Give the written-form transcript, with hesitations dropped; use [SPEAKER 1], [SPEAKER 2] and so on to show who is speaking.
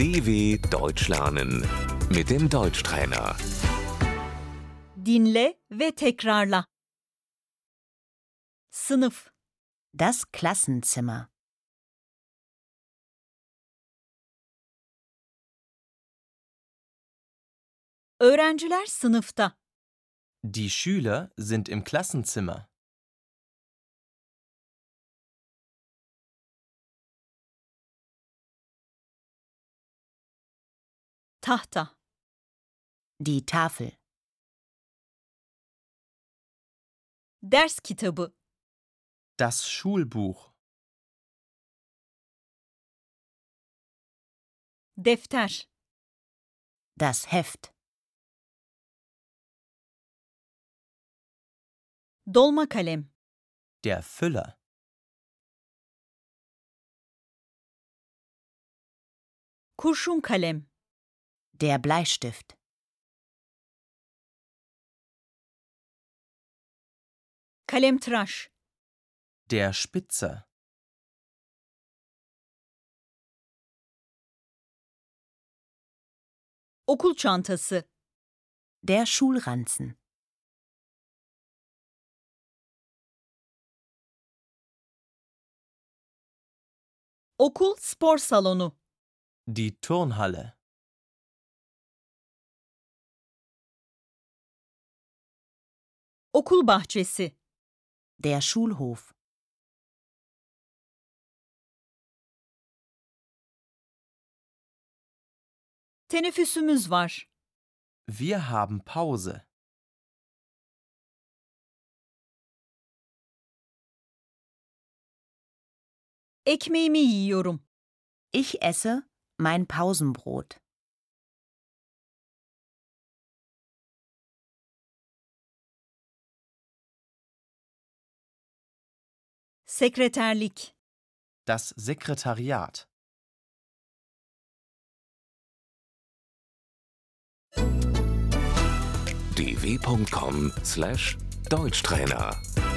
[SPEAKER 1] DW Deutsch lernen mit dem Deutschtrainer.
[SPEAKER 2] Dinle ve tekrarla. Sınıf,
[SPEAKER 3] Das Klassenzimmer.
[SPEAKER 2] öğrenciler sınıfta.
[SPEAKER 4] Die Schüler sind im Klassenzimmer.
[SPEAKER 2] Tahta,
[SPEAKER 3] Die Tafel.
[SPEAKER 2] ders kitabı,
[SPEAKER 4] Das Schulbuch.
[SPEAKER 2] defter,
[SPEAKER 3] Das Heft.
[SPEAKER 2] dolma kalem,
[SPEAKER 4] Der Füller.
[SPEAKER 2] kurşun kalem,
[SPEAKER 3] Der Bleistift.
[SPEAKER 2] kalemtıraş,
[SPEAKER 4] Der Spitzer.
[SPEAKER 2] okul çantası,
[SPEAKER 3] Der Schulranzen.
[SPEAKER 2] okul spor salonu,
[SPEAKER 4] Die Turnhalle.
[SPEAKER 2] okul bahçesi,
[SPEAKER 3] Der Schulhof.
[SPEAKER 2] teneffüsümüz var.
[SPEAKER 4] Wir haben Pause.
[SPEAKER 2] Ekmeğimi yiyorum.
[SPEAKER 3] Ich esse mein Pausenbrot.
[SPEAKER 2] Sekreterlik,
[SPEAKER 4] Das Sekretariat.
[SPEAKER 1] dw.com/Deutschtrainer